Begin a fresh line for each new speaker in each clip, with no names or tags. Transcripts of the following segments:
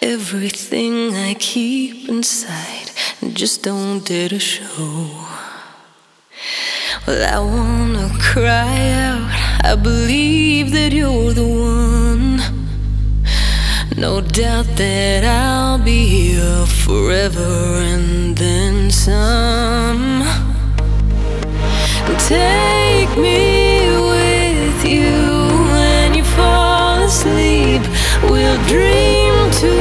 Everything I keep inside and just don't dare to show. Well, I wanna cry out, I believe that you're the one. No doubt that I'll be here forever and then some. Take me with you when you fall asleep. We'll dream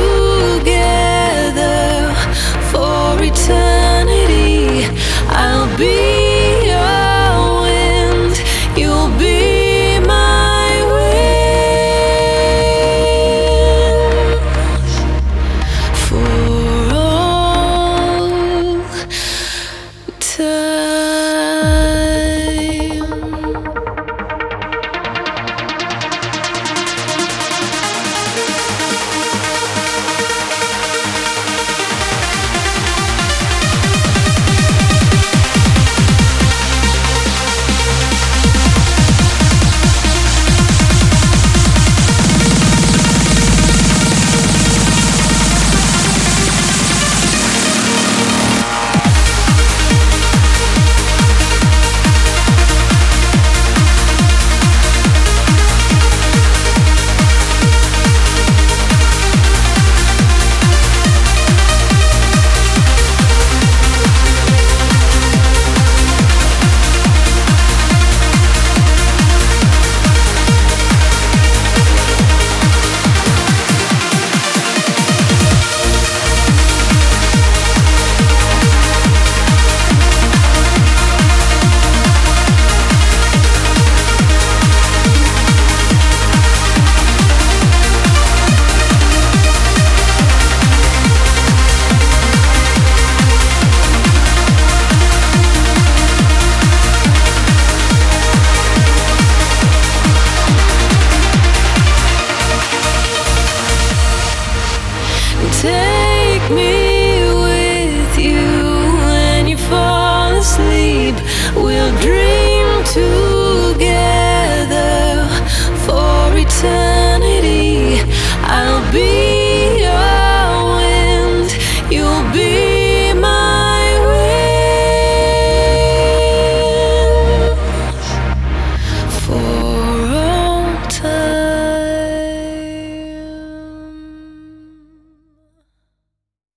together for eternity. I'll be your wind, you'll be my wings for all time. Take me with you when you fall asleep. We'll dream